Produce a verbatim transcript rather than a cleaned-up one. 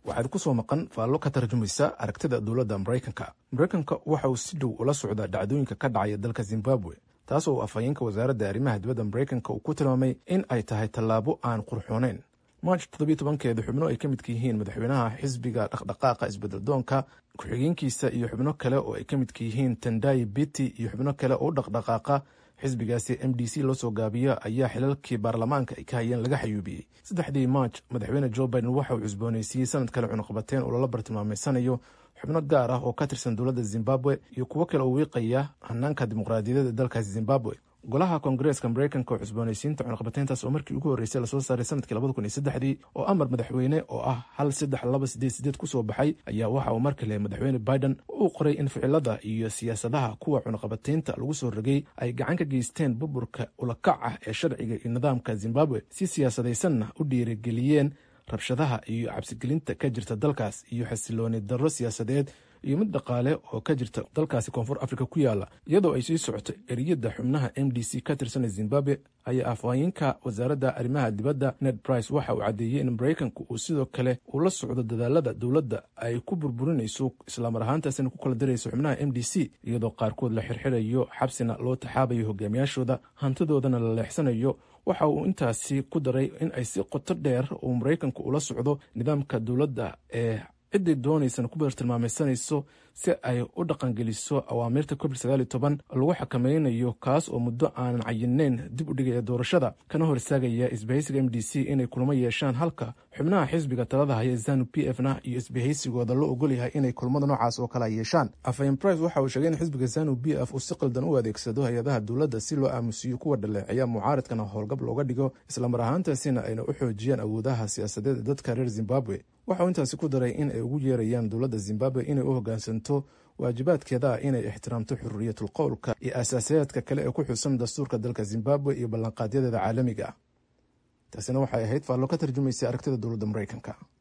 waxaad ku soo maqan faallo ka tarjumaysa aragtida dowladda maraykanka. maraykanka waxa uu si dhow ula socdaa dhacdooyinka ka dhacaya dalka zimbabwe, taas oo afhayeenka wasaaradda arrimaha dibadda maraykanka uu ku tilmaamay in ay tahay tallaabo aan qurxooneyn. march toddobiyo tobankeeda xubno ay ka midka yihiin madaxweynaha xisbiga dhaqdhaqaaqa isbeddeldoonka, ku-xigeenkiisa iyo xubno kale oo ay ka midka yihiin Tendai Biti iyo xubno kale oo dhaqdhaqaaqa xisbigaasi M D C loo soo gaabiyo ayaa xilalkii baarlamaanka ay ka hayeen laga xayuubiyey. saddexdii march madaxweyne Joe Biden waxa uu cusboonaysiiyey sanad kale cunaqabateen oo lala bartilmaameysanayo xubno gaar ah oo ka tirsan dowladda Zimbabwe iyo kuwo kale oo wiiqaya hanaanka dimuqraadiyadeed dalka Zimbabwe. golaha koongareeska maraykanka oo cusboonaysiinta cunaqabateyntaas oo markii ugu horreysay lasoo saaray sanadkii labada kun iyo saddexdii oo amar madaxweyne oo ah hal saddex laba sideed sideed kusoo baxay ayaa waxa uu mar kale madaxweyne Biden uu qoray in ficilada iyo siyaasadaha kuwa cunaqabateynta lagu soo rogay ay gacan ka geysteen burburka ulakac ah ee sharciga iyo nidaamka Zimbabwe, si siyaasadaysanna u dhiirigeliyeen rabshadaha iyo cabsigelinta ka jirta dalkaas iyo xasilooni darro siyaasadeed iyo mid dhaqaale oo ka jirta dalkaasi koonfur Afrika ku yaala. iyadoo ay sii socoto eriyada xubnaha M D C ka tirsan Zimbabwe ayaa afhayeenka wasaaradda arrimaha dibadda Ned Price waxa uu cadeeyay in maraykanku uu sidoo kale uu la socdo dadaalada dowladda ay ku burburinayso islamar ahaantaasina ku kala dirayso xubnaha M D C, iyadoo qaarkood la xirxirayo, xabsina loo taxaabayo hogaamiyaashooda, hantidoodana la leexsanayo. waxa uu intaasi ku daray in ay si qoto dheer uu maraykanku ula socdo nidaamka dowladda ee ciday doonaysana ku bartilmaameysanayso si ay u dhaqangeliso awaamirta covid sagaal iyo toban lagu xakameynayo, kaas oo muddo aanan cayineyn dib u dhigaya doorashada kana hor istaagaya isbahaysiga M D C inay kulamo yeeshaan, halka xubnaha xisbiga talada haya ZANU P F na iyo isbahaysigooda loo ogol yahay inay kulmada noocaas oo kala yeeshaan. afhayeen Price waxa uu sheegay in xisbiga ZANU P F uu si qaldan u adeegsado hay-adaha dowladda si loo aamusiyo kuwa dhaleeceeya mucaaradkana howlgab looga dhigo, islamar ahaantaasina ayna u xoojiyaan awoodaha siyaasadeed ee dadka reer Zimbabwe. waxa uu intaasi ku daray in ay ugu yeerayaan dowladda Zimbabwe inay u hoggaansanto waajibaadkeeda inay ixtiraamto xurriyatul qowlka iyo asaasiyaadka kale ee ku xusan dastuurka dalka Zimbabwe iyo ballanqaadyadeeda caalamiga ah. taasina waxay ahayd faallo ka tarjumaysa aragtida dowladda Maraykanka.